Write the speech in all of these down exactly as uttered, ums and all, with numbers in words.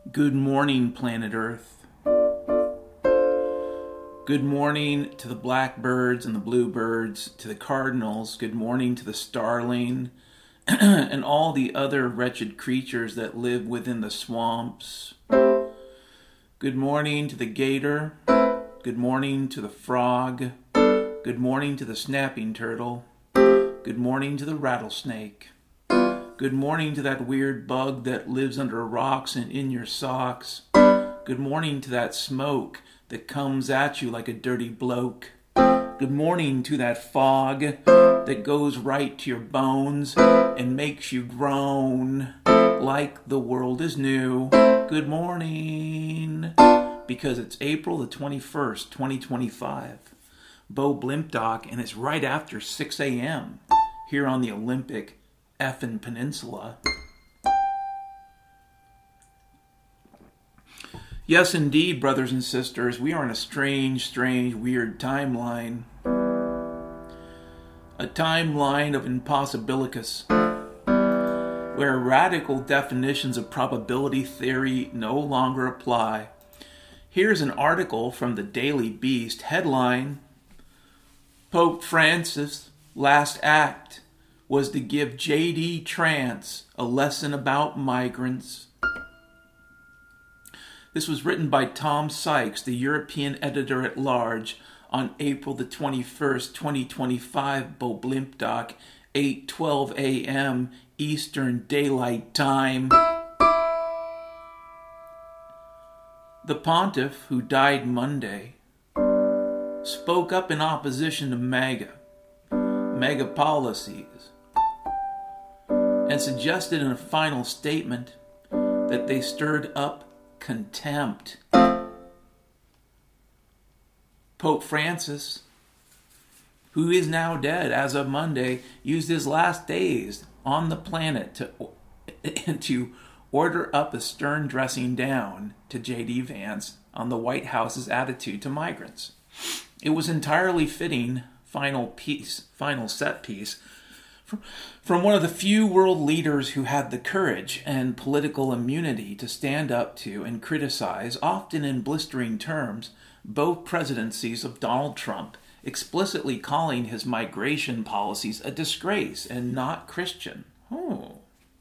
Good morning, planet Earth. Good morning to the blackbirds and the bluebirds, to the cardinals. Good morning to the starling and all the other wretched creatures that live within the swamps. Good morning to the gator. Good morning to the frog. Good morning to the snapping turtle. Good morning to the rattlesnake. Good morning to that weird bug that lives under rocks and in your socks. Good morning to that smoke that comes at you like a dirty bloke. Good morning to that fog that goes right to your bones and makes you groan like the world is new. Good morning. Because it's April the twenty-first, twenty twenty-five. Bo Blimpdock, and it's right after six a.m. here on the Olympic effin' Peninsula. Yes, indeed, brothers and sisters, we are in a strange, strange, weird timeline. A timeline of impossibilicus, where radical definitions of probability theory no longer apply. Here's an article from the Daily Beast, headline: Pope Francis' last act was to give J D Trance a lesson about migrants. This was written by Tom Sykes, the European editor-at-large, on April the twenty-first, twenty twenty-five, Bo Blimpdock, eight twelve a.m. Eastern Daylight Time. The pontiff, who died Monday, spoke up in opposition to MAGA, MAGA policies, and suggested in a final statement that they stirred up contempt. Pope Francis, who is now dead as of Monday, used his last days on the planet to, to order up a stern dressing down to J D Vance on the White House's attitude to migrants. It was entirely fitting final piece, final set piece from one of the few world leaders who had the courage and political immunity to stand up to and criticize, often in blistering terms, both presidencies of Donald Trump, explicitly calling his migration policies a disgrace and not Christian. Oh.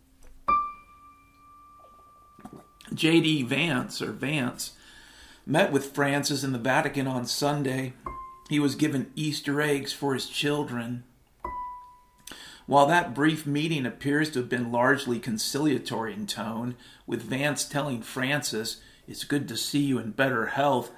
J D Vance, or Vance, met with Francis in the Vatican on Sunday. He was given Easter eggs for his children. While that brief meeting appears to have been largely conciliatory in tone, with Vance telling Francis, "It's good to see you in better health,"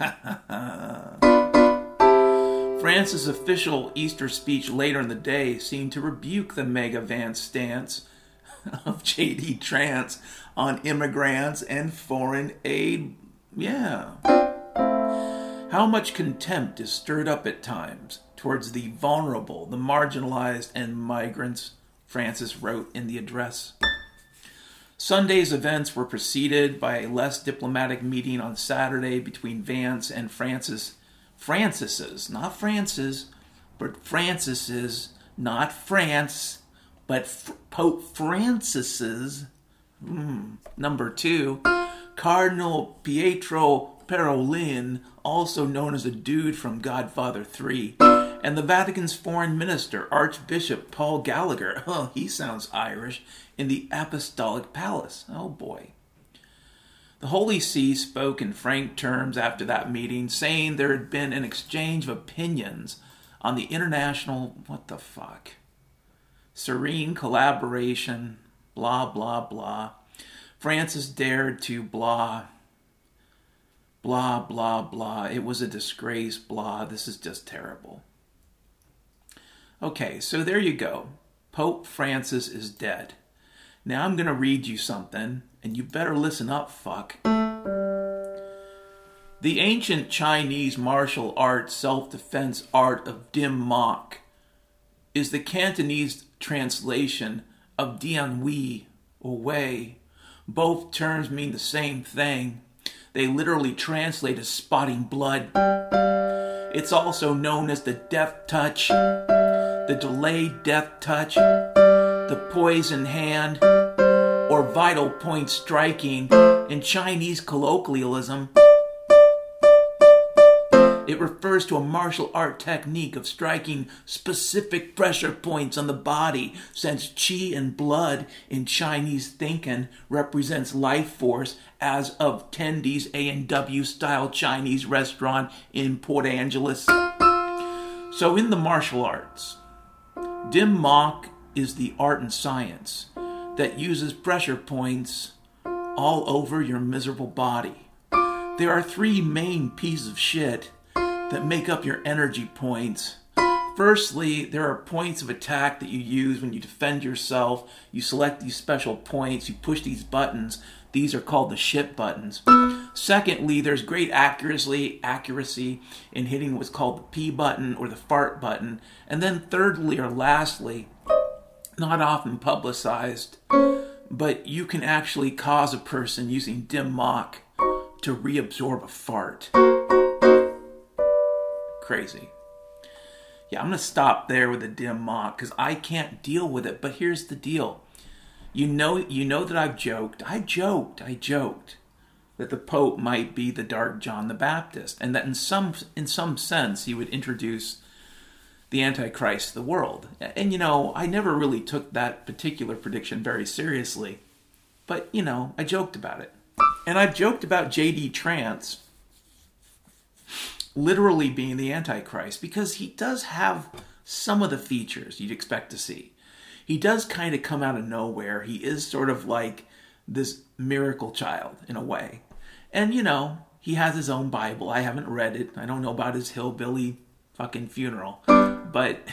Francis' official Easter speech later in the day seemed to rebuke the mega Vance stance of J D Trance on immigrants and foreign aid. Yeah. How much contempt is stirred up at times towards the vulnerable, the marginalized, and migrants, Francis wrote in the address. Sunday's events were preceded by a less diplomatic meeting on Saturday between Vance and Francis. Francis's, not Francis, but Francis's, not France, but F- Pope Francis's, mm, number two, Cardinal Pietro Parolin, also known as a dude from Godfather three, and the Vatican's foreign minister, Archbishop Paul Gallagher, oh, he sounds Irish, in the Apostolic Palace. Oh boy. The Holy See spoke in frank terms after that meeting, saying there had been an exchange of opinions on the international, what the fuck, serene collaboration, blah, blah, blah. Francis dared to blah, blah, blah, blah. It was a disgrace, blah. This is just terrible. Okay, so there you go. Pope Francis is dead. Now I'm going to read you something, and you better listen up, fuck. The ancient Chinese martial art self-defense art of Dim Mak is the Cantonese translation of Dian Wei or Wei. Both terms mean the same thing. They literally translate as spotting blood. It's also known as the death touch, the delayed death touch, the poison hand, or or vital point striking. In Chinese colloquialism, it refers to a martial art technique of striking specific pressure points on the body, since qi and blood in Chinese thinking represents life force, as of Tendy's A and W style Chinese restaurant in Port Angeles. So in the martial arts, Dim Mak is the art and science that uses pressure points all over your miserable body. There are three main pieces of shit that make up your energy points. Firstly, there are points of attack that you use when you defend yourself. You select these special points, you push these buttons. These are called the shit buttons. Secondly, there's great accuracy, accuracy in hitting what's called the P button or the fart button. And then thirdly or lastly, not often publicized, but you can actually cause a person using Dim Mak to reabsorb a fart. Crazy. Yeah, I'm going to stop there with the Dim Mak because I can't deal with it. But here's the deal. You know, you know that I've joked. I joked. I joked that the Pope might be the Dark John the Baptist, and that in some in some sense he would introduce the Antichrist to the world. And you know, I never really took that particular prediction very seriously, but you know, I joked about it, and I've joked about J D Trance literally being the Antichrist because he does have some of the features you'd expect to see. He does kind of come out of nowhere. He is sort of like this miracle child in a way. And, you know, he has his own Bible. I haven't read it. I don't know about his hillbilly fucking funeral. But,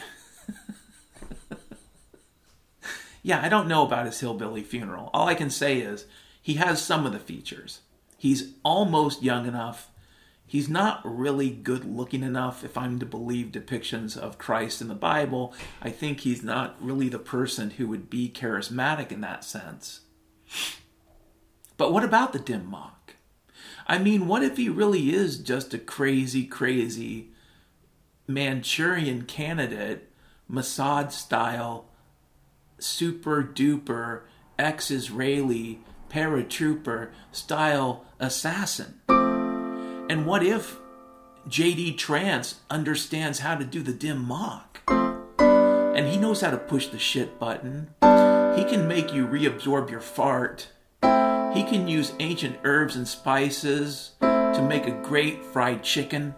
yeah, I don't know about his hillbilly funeral. All I can say is he has some of the features. He's almost young enough. He's not really good looking enough, if I'm to believe depictions of Christ in the Bible. I think he's not really the person who would be charismatic in that sense. But what about the Dim Mak? I mean, what if he really is just a crazy, crazy Manchurian candidate, Mossad-style, super-duper, ex-Israeli, paratrooper-style assassin? And what if J D Trance understands how to do the Dim Mak? And he knows how to push the shit button. He can make you reabsorb your fart. He can use ancient herbs and spices to make a great fried chicken.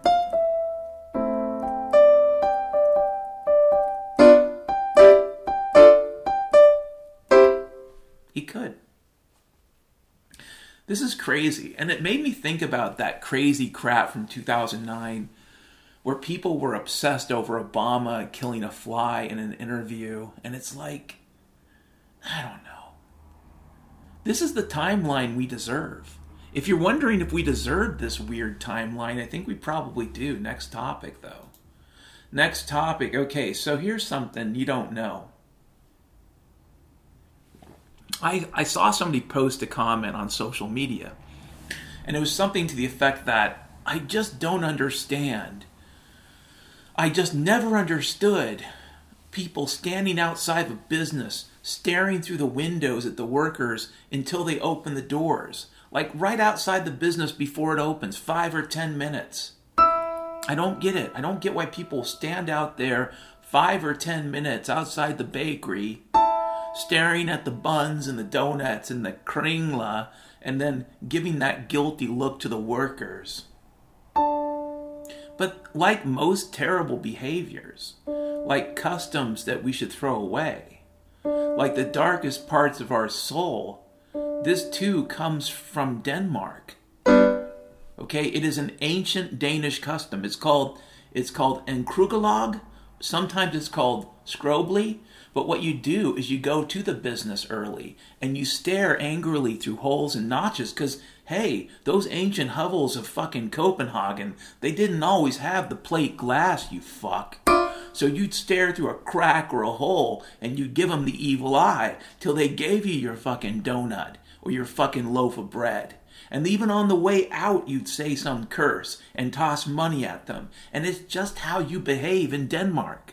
He could. This is crazy, and it made me think about that crazy crap from two thousand nine where people were obsessed over Obama killing a fly in an interview, and it's like, I don't know. This is the timeline we deserve. If you're wondering if we deserve this weird timeline, I think we probably do. Next topic, though. Next topic. Okay, so here's something you don't know. I, I saw somebody post a comment on social media, and it was something to the effect that I just don't understand. I just never understood people standing outside of a business, staring through the windows at the workers until they open the doors. Like right outside the business before it opens, five or ten minutes. I don't get it. I don't get why people stand out there five or ten minutes outside the bakery staring at the buns and the donuts and the kringla, and then giving that guilty look to the workers. But like most terrible behaviors, like customs that we should throw away, like the darkest parts of our soul, this too comes from Denmark. Okay, it is an ancient Danish custom. It's called it's called en krugelog. Sometimes it's called skrobly. But what you do is you go to the business early and you stare angrily through holes and notches because, hey, those ancient hovels of fucking Copenhagen, they didn't always have the plate glass, you fuck. So you'd stare through a crack or a hole and you'd give them the evil eye till they gave you your fucking donut or your fucking loaf of bread. And even on the way out, you'd say some curse and toss money at them. And it's just how you behave in Denmark.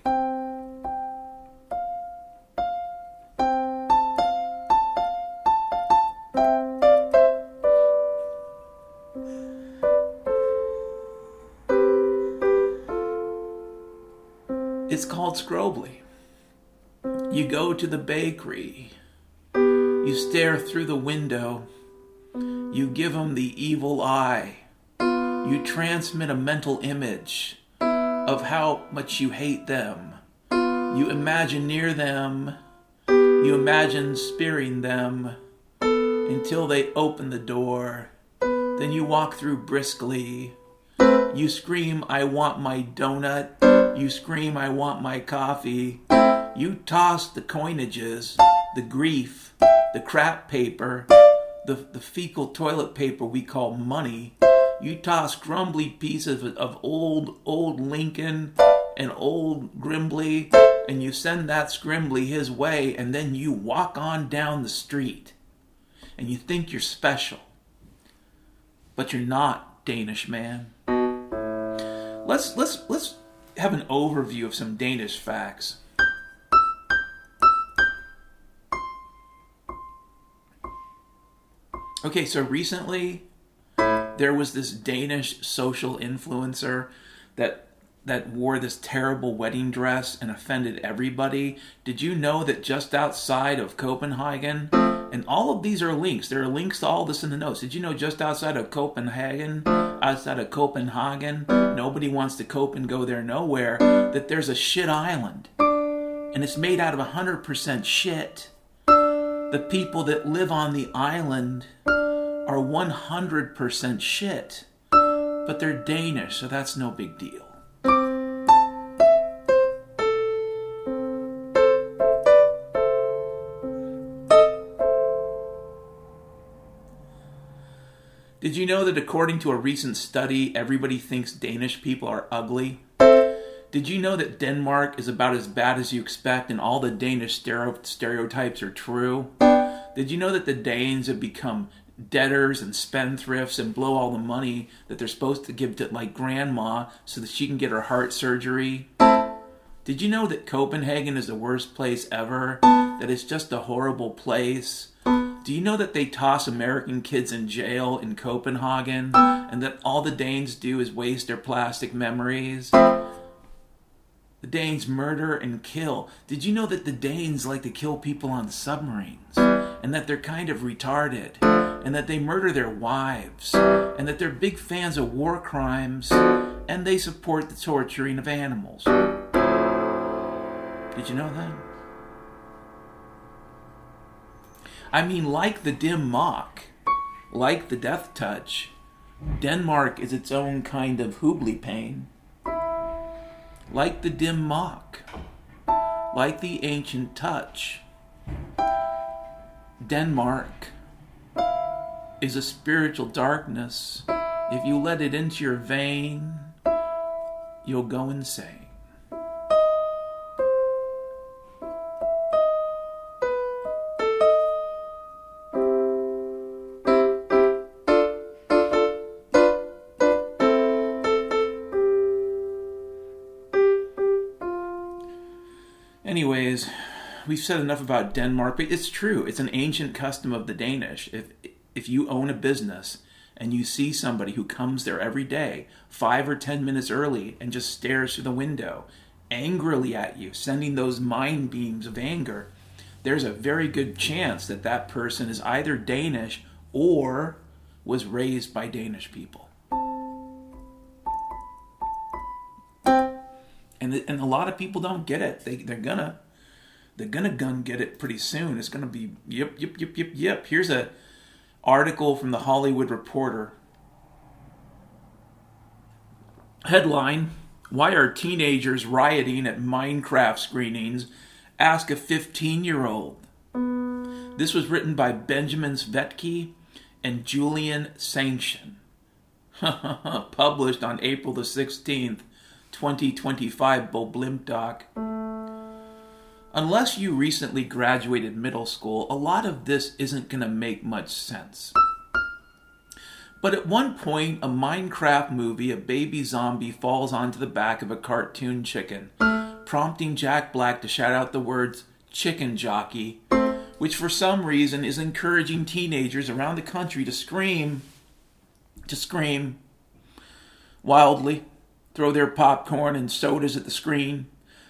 It's called Scrobly. You go to the bakery. You stare through the window. You give them the evil eye. You transmit a mental image of how much you hate them. You imagine near them. You imagine spearing them until they open the door. Then you walk through briskly. You scream, I want my donut. You scream, I want my coffee. You toss the coinages, the grief, the crap paper, the, the fecal toilet paper we call money. You toss grumbly pieces of, of old, old Lincoln and old Grimbley, and you send that Scrimbly his way, and then you walk on down the street. And you think you're special. But you're not, Danish man. Let's let's let's have an overview of some Danish facts. Okay, so recently there was this Danish social influencer that that wore this terrible wedding dress and offended everybody. Did you know that just outside of Copenhagen, and all of these are links, there are links to all this in the notes. Did you know just outside of Copenhagen, outside of Copenhagen, nobody wants to cope and go there nowhere, that there's a shit island. And it's made out of one hundred percent shit. The people that live on the island are one hundred percent shit. But they're Danish, so that's no big deal. Did you know that according to a recent study, everybody thinks Danish people are ugly? Did you know that Denmark is about as bad as you expect and all the Danish stereotypes are true? Did you know that the Danes have become debtors and spendthrifts and blow all the money that they're supposed to give to, like, grandma so that she can get her heart surgery? Did you know that Copenhagen is the worst place ever? That it's just a horrible place? Do you know that they toss American kids in jail in Copenhagen and that all the Danes do is waste their plastic memories? The Danes murder and kill. Did you know that the Danes like to kill people on submarines? And that they're kind of retarded? And that they murder their wives? And that they're big fans of war crimes? And they support the torturing of animals? Did you know that? I mean, like the dim mock, like the death touch, Denmark is its own kind of hoobly pain. Like the dim mock, like the ancient touch, Denmark is a spiritual darkness. If you let it into your vein, you'll go insane. Anyways, we've said enough about Denmark, but it's true. It's an ancient custom of the Danish. If if you own a business and you see somebody who comes there every day, five or ten minutes early, and just stares through the window, angrily at you, sending those mind beams of anger, there's a very good chance that that person is either Danish or was raised by Danish people. And, the, and a lot of people don't get it. They, they're gonna, they're gonna gun get it pretty soon. It's gonna be yep, yep, yep, yep, yep. Here's a article from the Hollywood Reporter. Headline: Why are teenagers rioting at Minecraft screenings? Ask a fifteen-year-old. This was written by Benjamin Svetke and Julian Sanction. Published on April the sixteenth. twenty twenty-five, Boblimdoc. Unless you recently graduated middle school, a lot of this isn't going to make much sense. But at one point, a Minecraft movie, a baby zombie falls onto the back of a cartoon chicken, prompting Jack Black to shout out the words, "chicken jockey," which for some reason is encouraging teenagers around the country to scream, to scream wildly, throw their popcorn and sodas at the screen,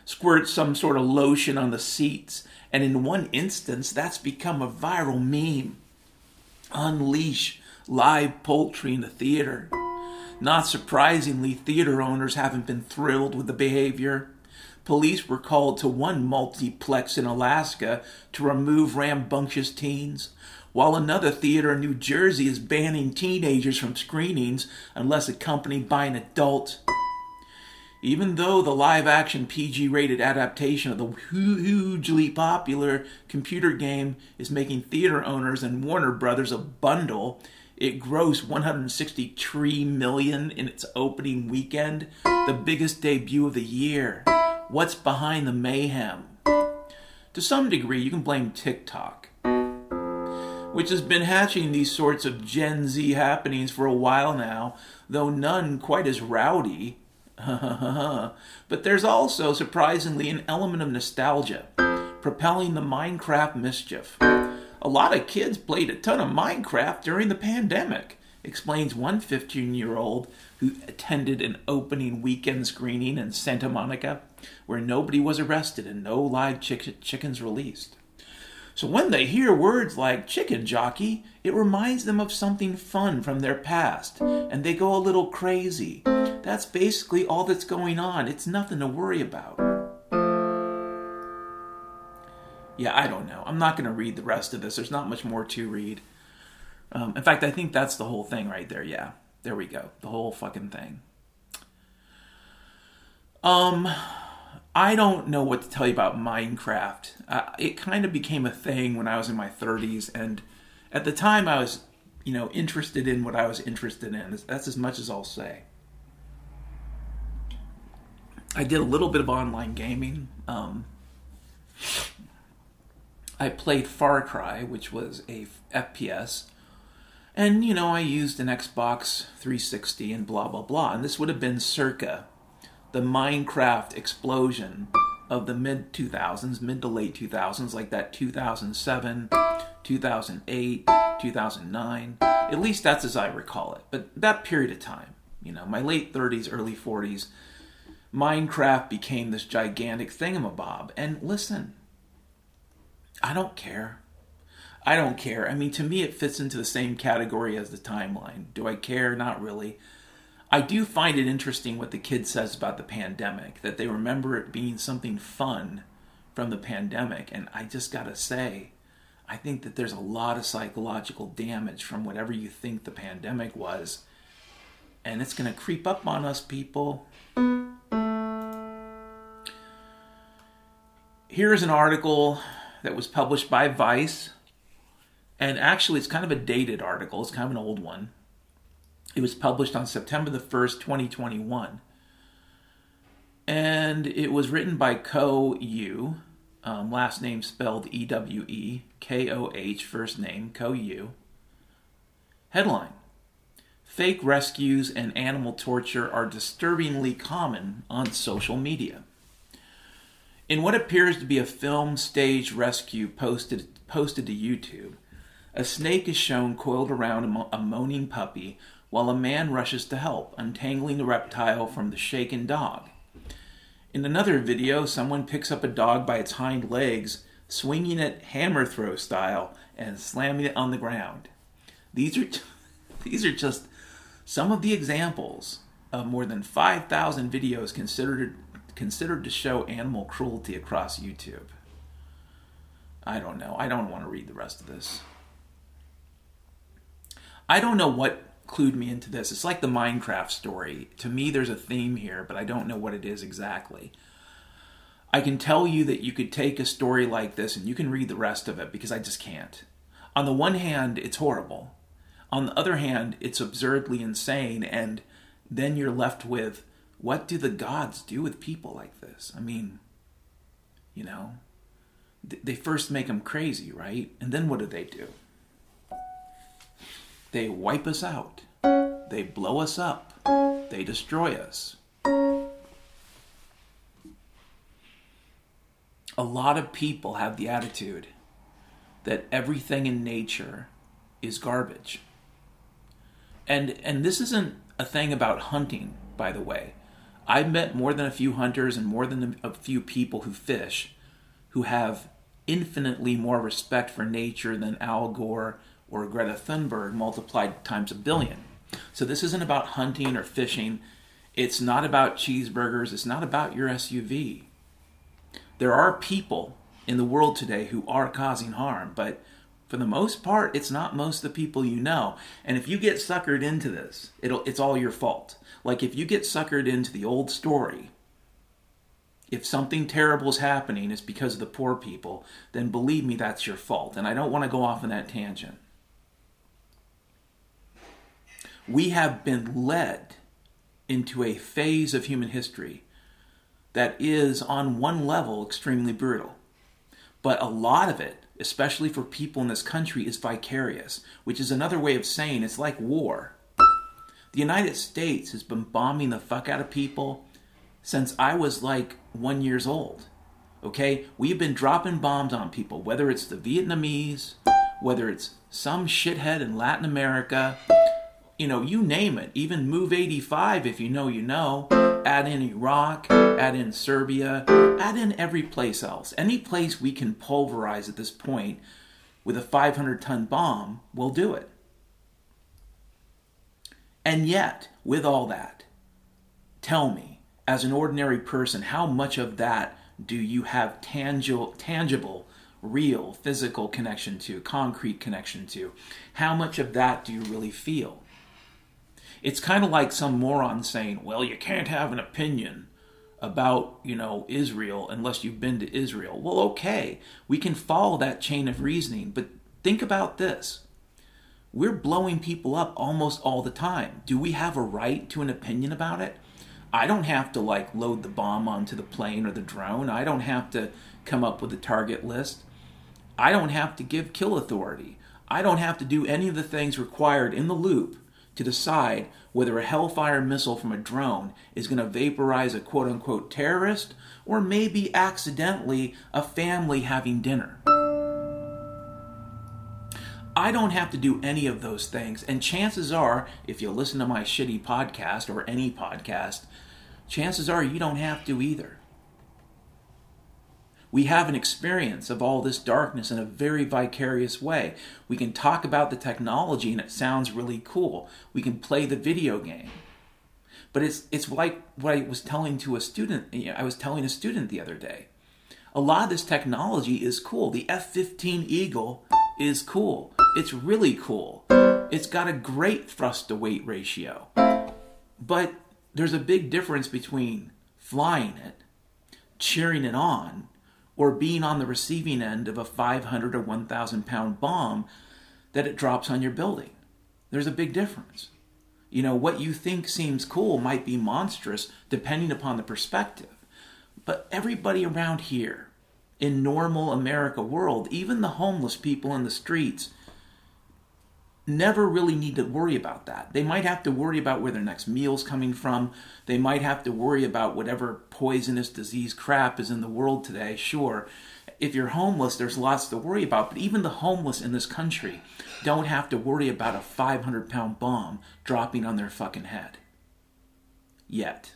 squirt some sort of lotion on the seats, and in one instance, that's become a viral meme. Unleash live poultry in the theater. Not surprisingly, theater owners haven't been thrilled with the behavior. Police were called to one multiplex in Alaska to remove rambunctious teens, while another theater in New Jersey is banning teenagers from screenings unless accompanied by an adult. Even though the live-action P G-rated adaptation of the hugely popular computer game is making theater owners and Warner Brothers a bundle, it grossed one hundred sixty-three million dollars in its opening weekend, the biggest debut of the year. What's behind the mayhem? To some degree, you can blame TikTok, which has been hatching these sorts of Gen Z happenings for a while now, though none quite as rowdy. But there's also, surprisingly, an element of nostalgia, propelling the Minecraft mischief. A lot of kids played a ton of Minecraft during the pandemic, explains one fifteen-year-old who attended an opening weekend screening in Santa Monica, where nobody was arrested and no live chick- chickens released. So when they hear words like chicken jockey, it reminds them of something fun from their past, and they go a little crazy. That's basically all that's going on. It's nothing to worry about. Yeah, I don't know. I'm not going to read the rest of this. There's not much more to read. Um, in fact, I think that's the whole thing right there. Yeah, there we go. The whole fucking thing. Um, I don't know what to tell you about Minecraft. Uh, it kind of became a thing when I was in my thirties, and at the time I was, you know, interested in what I was interested in. That's as much as I'll say. I did a little bit of online gaming. Um, I played Far Cry, which was a F P S. And, you know, I used an Xbox three sixty and blah, blah, blah. And this would have been circa the Minecraft explosion of the mid two thousands, mid to late two thousands, like that two thousand seven, two thousand eight, two thousand nine. At least that's as I recall it. But that period of time, you know, my late thirties, early forties, Minecraft became this gigantic thingamabob. And listen, I don't care. I don't care. I mean, to me, it fits into the same category as the timeline. Do I care? Not really. I do find it interesting what the kid says about the pandemic, that they remember it being something fun from the pandemic. And I just gotta say, I think that there's a lot of psychological damage from whatever you think the pandemic was. And it's gonna creep up on us, people. Here's an article that was published by Vice. And actually, it's kind of a dated article. It's kind of an old one. It was published on September the first, twenty twenty-one. And it was written by Ko Yu, um, last name spelled E W E, K O H, first name, Ko Yu. Headline: Fake rescues and animal torture are disturbingly common on social media. In what appears to be a film-staged rescue posted, posted to YouTube, a snake is shown coiled around a, mo- a moaning puppy while a man rushes to help, untangling the reptile from the shaken dog. In another video, someone picks up a dog by its hind legs, swinging it hammer throw style, and slamming it on the ground. These are, t- these are just some of the examples of more than five thousand videos considered, considered to show animal cruelty across YouTube. I don't know. I don't want to read the rest of this. I don't know what clued me into this. It's like the Minecraft story. To me, there's a theme here, but I don't know what it is exactly. I can tell you that you could take a story like this and you can read the rest of it, because I just can't. On the one hand, it's horrible. On the other hand, it's absurdly insane, and then you're left with, what do the gods do with people like this? I mean, you know, they first make them crazy, right? And then what do they do? They wipe us out. They blow us up. They destroy us. A lot of people have the attitude that everything in nature is garbage. And and this isn't a thing about hunting, by the way. I've met more than a few hunters and more than a few people who fish who have infinitely more respect for nature than Al Gore or Greta Thunberg multiplied times a billion. So this isn't about hunting or fishing. It's not about cheeseburgers. It's not about your S U V. There are people in the world today who are causing harm, but for the most part, it's not most of the people you know. And if you get suckered into this, it'll it's all your fault. Like if you get suckered into the old story, if something terrible is happening, it's because of the poor people, then believe me, that's your fault. And I don't want to go off on that tangent. We have been led into a phase of human history that is, on one level, extremely brutal. But a lot of it, especially for people in this country, is vicarious, which is another way of saying it's like war. The United States has been bombing the fuck out of people since I was like one years old. Okay? We've been dropping bombs on people, whether it's the Vietnamese, whether it's some shithead in Latin America, you know, you name it. Even Move eighty-five, if you know, you know. Add in Iraq, add in Serbia, add in every place else. Any place we can pulverize at this point with a five hundred ton bomb, we'll do it. And yet, with all that, tell me, as an ordinary person, how much of that do you have tangible, tangible, real, physical connection to, concrete connection to? How much of that do you really feel? It's kind of like some moron saying, well, you can't have an opinion about, you know, Israel unless you've been to Israel. Well, okay, we can follow that chain of reasoning, but think about this. We're blowing people up almost all the time. Do we have a right to an opinion about it? I don't have to, like, load the bomb onto the plane or the drone. I don't have to come up with a target list. I don't have to give kill authority. I don't have to do any of the things required in the loop to decide whether a Hellfire missile from a drone is going to vaporize a quote-unquote terrorist or maybe accidentally a family having dinner. I don't have to do any of those things, and chances are, if you listen to my shitty podcast or any podcast, chances are you don't have to either. We have an experience of all this darkness in a very vicarious way. We can talk about the technology and it sounds really cool. We can play the video game. But it's it's like what I was telling to a student, you know, I was telling a student the other day. A lot of this technology is cool. The F fifteen Eagle is cool. It's really cool. It's got a great thrust to weight ratio. But there's a big difference between flying it, cheering it on, or being on the receiving end of a five hundred or one thousand pound bomb that it drops on your building. There's a big difference. You know, what you think seems cool might be monstrous depending upon the perspective. But everybody around here, in normal America world, even the homeless people in the streets, never really need to worry about that. They might have to worry about where their next meal's coming from. They might have to worry about whatever poisonous disease crap is in the world today, sure. If you're homeless, there's lots to worry about, but even the homeless in this country don't have to worry about a five hundred pound bomb dropping on their fucking head. Yet.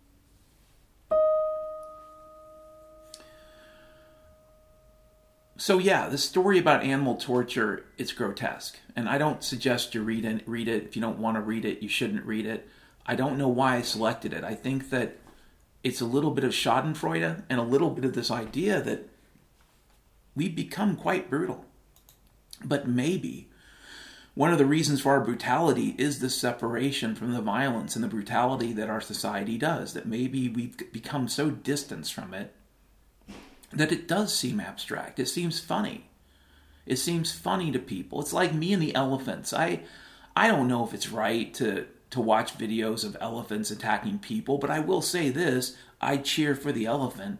So yeah, the story about animal torture, it's grotesque. And I don't suggest you read it. Read it. If you don't want to read it, you shouldn't read it. I don't know why I selected it. I think that it's a little bit of schadenfreude and a little bit of this idea that we've become quite brutal. But maybe one of the reasons for our brutality is the separation from the violence and the brutality that our society does. That maybe we've become so distanced from it that it does seem abstract. It seems funny. It seems funny to people. It's like me and the elephants. I I don't know if it's right to, to watch videos of elephants attacking people, but I will say this, I cheer for the elephant.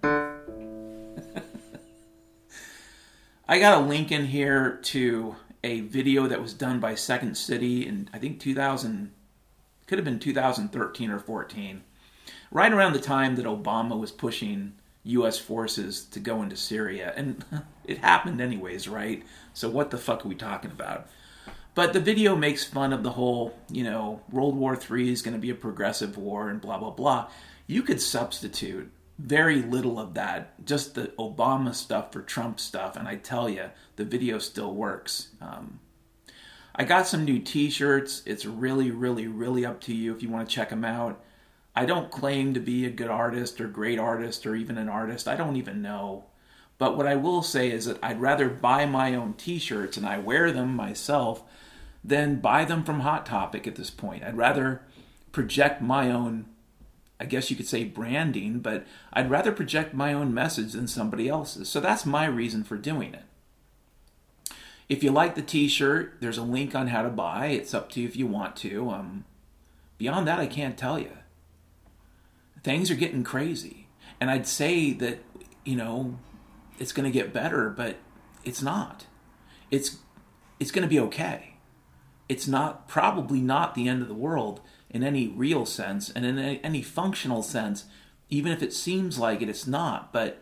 I got a link in here to a video that was done by Second City in, I think, two thousand, could have been two thousand thirteen or fourteen, right around the time that Obama was pushing U S forces to go into Syria. And it happened anyways, right? So what the fuck are we talking about? But the video makes fun of the whole, you know, World War Three is going to be a progressive war and blah, blah, blah. You could substitute very little of that, just the Obama stuff for Trump stuff, and I tell you, the video still works. Um, I got some new t-shirts. It's really, really, really up to you if you want to check them out. I don't claim to be a good artist or great artist or even an artist. I don't even know. But what I will say is that I'd rather buy my own t-shirts, and I wear them myself, than buy them from Hot Topic at this point. I'd rather project my own, I guess you could say, branding, but I'd rather project my own message than somebody else's. So that's my reason for doing it. If you like the t-shirt, there's a link on how to buy. It's up to you if you want to. Um, beyond that, I can't tell you. Things are getting crazy. And I'd say that, you know, it's going to get better, but it's not. It's it's going to be okay. It's not, probably not the end of the world in any real sense, and in any, any functional sense, even if it seems like it, it's not. But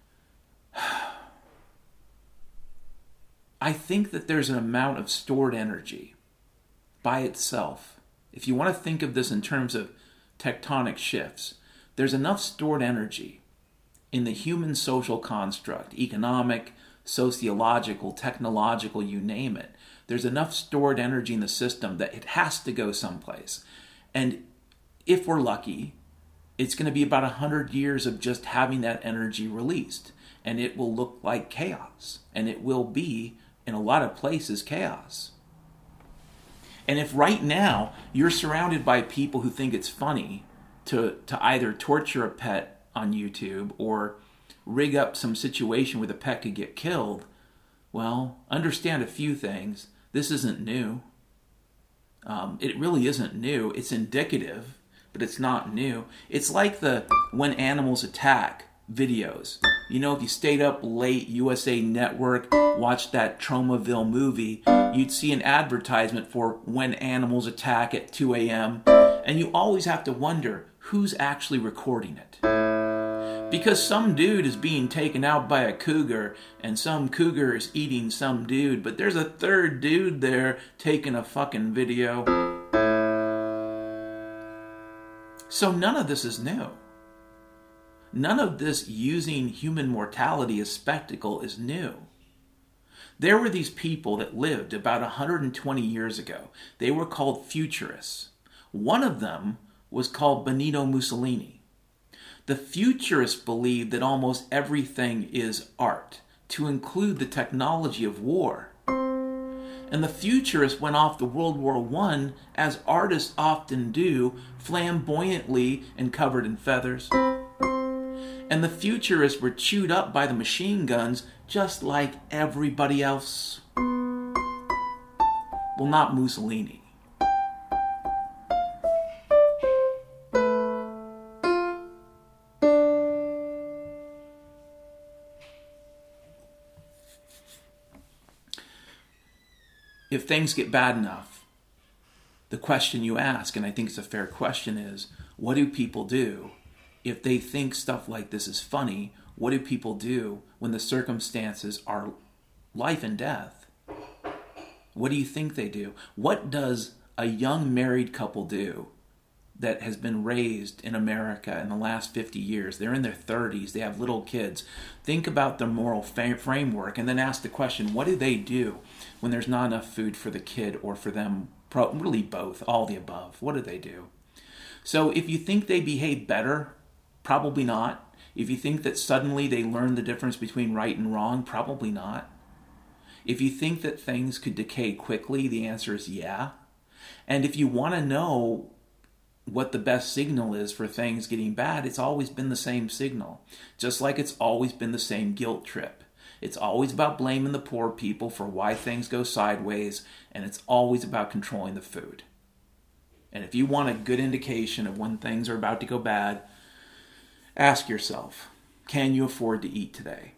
I think that there's an amount of stored energy by itself. If you want to think of this in terms of tectonic shifts, there's enough stored energy in the human social construct, economic, sociological, technological, you name it. There's enough stored energy in the system that it has to go someplace. And if we're lucky, it's going to be about one hundred years of just having that energy released. And it will look like chaos. And it will be, in a lot of places, chaos. And if right now you're surrounded by people who think it's funny to, to either torture a pet on YouTube or rig up some situation where the pet could get killed, well, understand a few things. This isn't new. Um, it really isn't new. It's indicative, but it's not new. It's like the When Animals Attack videos. You know, if you stayed up late, U S A Network, watched that Tromaville movie, you'd see an advertisement for When Animals Attack at two a.m. And you always have to wonder who's actually recording it. Because some dude is being taken out by a cougar, and some cougar is eating some dude, but there's a third dude there taking a fucking video. So none of this is new. None of this using human mortality as spectacle is new. There were these people that lived about one hundred twenty years ago. They were called futurists. One of them was called Benito Mussolini. The futurists believed that almost everything is art, to include the technology of war. And the futurists went off to World War One, as artists often do, flamboyantly and covered in feathers. And the futurists were chewed up by the machine guns just like everybody else. Well, not Mussolini. If things get bad enough, the question you ask, and I think it's a fair question, is what do people do if they think stuff like this is funny? What do people do when the circumstances are life and death? What do you think they do? What does a young married couple do that has been raised in America in the last fifty years? They're in their thirties. They have little kids. Think about their moral fa- framework and then ask the question, what do they do when there's not enough food for the kid or for them? Pro- really both, all the above. What do they do? So if you think they behave better, probably not. If you think that suddenly they learn the difference between right and wrong, probably not. If you think that things could decay quickly, the answer is yeah. And if you want to know what the best signal is for things getting bad, it's always been the same signal. Just like it's always been the same guilt trip. It's always about blaming the poor people for why things go sideways, and it's always about controlling the food. And if you want a good indication of when things are about to go bad, ask yourself, can you afford to eat today?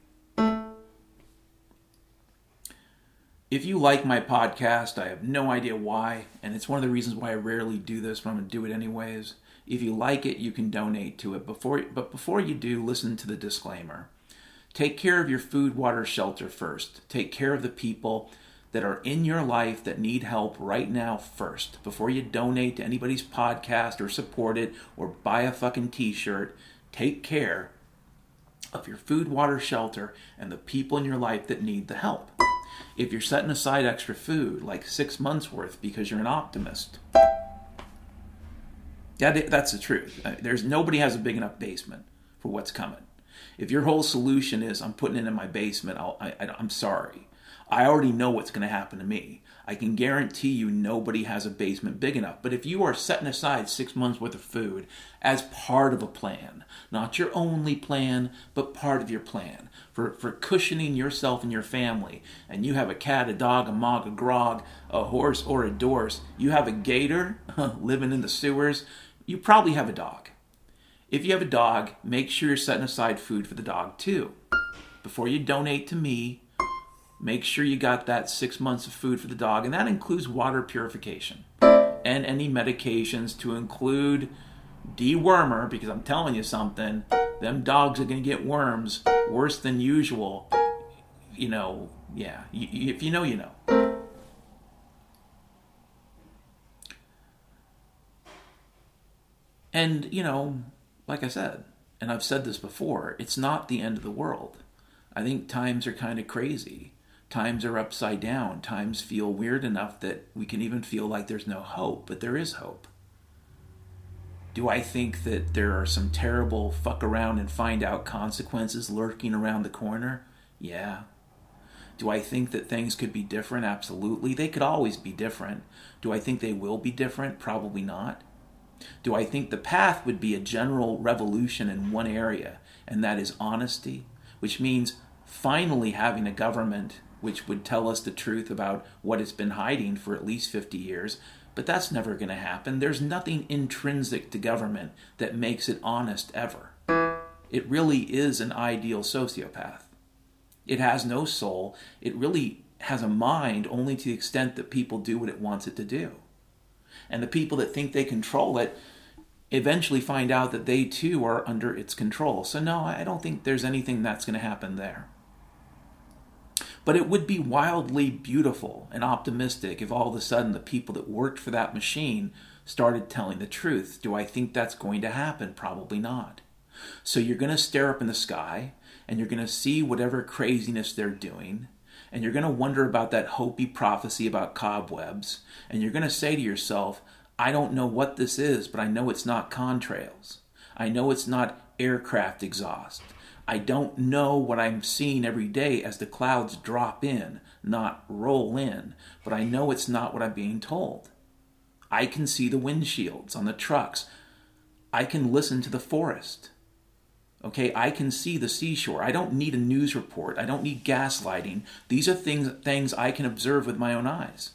If you like my podcast, I have no idea why, and it's one of the reasons why I rarely do this, but I'm going to do it anyways. If you like it, you can donate to it. Before, but before you do, listen to the disclaimer. Take care of your food, water, shelter first. Take care of the people that are in your life that need help right now first, before you donate to anybody's podcast or support it or buy a fucking t-shirt. Take care of your food, water, shelter, and the people in your life that need the help. If you're setting aside extra food, like six months worth because you're an optimist, that, that's the truth. There's nobody has a big enough basement for what's coming. If your whole solution is, I'm putting it in my basement, I'll, I, I, I'm sorry. I already know what's going to happen to me. I can guarantee you nobody has a basement big enough. But if you are setting aside six months worth of food as part of a plan, not your only plan, but part of your plan, for, for cushioning yourself and your family, and you have a cat, a dog, a mog, a grog, a horse, or a dorse, you have a gator living in the sewers, you probably have a dog. If you have a dog, make sure you're setting aside food for the dog too. Before you donate to me, make sure you got that six months of food for the dog, and that includes water purification and any medications, to include dewormer, because I'm telling you something, them dogs are going to get worms worse than usual. You know, yeah, if you know, you know. And, you know, like I said, and I've said this before, it's not the end of the world. I think times are kind of crazy. Times are upside down. Times feel weird enough that we can even feel like there's no hope, but there is hope. Do I think that there are some terrible fuck around and find out consequences lurking around the corner? Yeah. Do I think that things could be different? Absolutely. They could always be different. Do I think they will be different? Probably not. Do I think the path would be a general revolution in one area, and that is honesty, which means finally having a government which would tell us the truth about what it's been hiding for at least fifty years, but that's never going to happen. There's nothing intrinsic to government that makes it honest ever. It really is an ideal sociopath. It has no soul. It really has a mind only to the extent that people do what it wants it to do. And the people that think they control it eventually find out that they too are under its control. So no, I don't think there's anything that's going to happen there. But it would be wildly beautiful and optimistic if all of a sudden the people that worked for that machine started telling the truth. Do I think that's going to happen? Probably not. So you're going to stare up in the sky and you're going to see whatever craziness they're doing, and you're going to wonder about that Hopi prophecy about cobwebs, and you're going to say to yourself, I don't know what this is, but I know it's not contrails. I know it's not aircraft exhaust. I don't know what I'm seeing every day as the clouds drop in, not roll in, but I know it's not what I'm being told. I can see the windshields on the trucks. I can listen to the forest. Okay, I can see the seashore. I don't need a news report. I don't need gaslighting. These are things, things I can observe with my own eyes.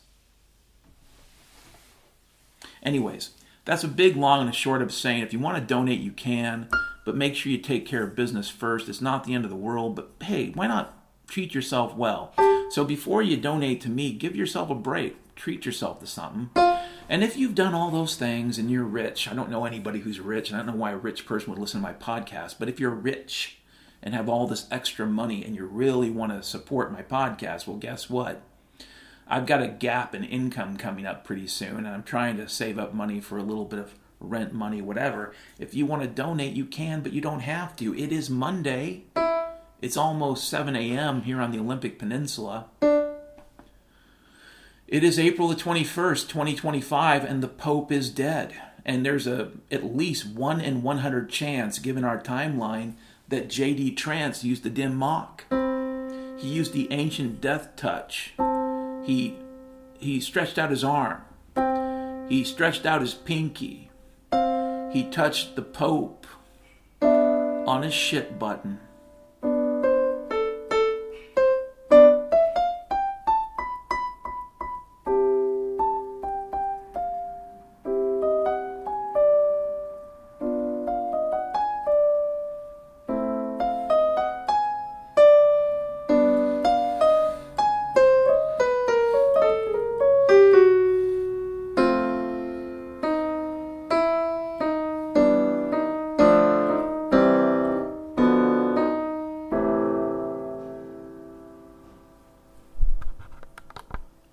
Anyways, that's a big, long, and a short of saying, if you want to donate, you can, but make sure you take care of business first. It's not the end of the world, but hey, why not treat yourself well? So before you donate to me, give yourself a break. Treat yourself to something. And if you've done all those things and you're rich, I don't know anybody who's rich, and I don't know why a rich person would listen to my podcast, but if you're rich and have all this extra money and you really want to support my podcast, well, guess what? I've got a gap in income coming up pretty soon, and I'm trying to save up money for a little bit of rent money, whatever. If you want to donate, you can, but you don't have to. It is Monday. It's almost seven a.m. here on the Olympic Peninsula. It is April the twenty-first, twenty twenty-five, and the Pope is dead. And there's a at least one in one hundred chance, given our timeline, that J D Trance used the dim mock. He used the ancient death touch. He, he stretched out his arm. He stretched out his pinky. He touched the Pope on his shit button.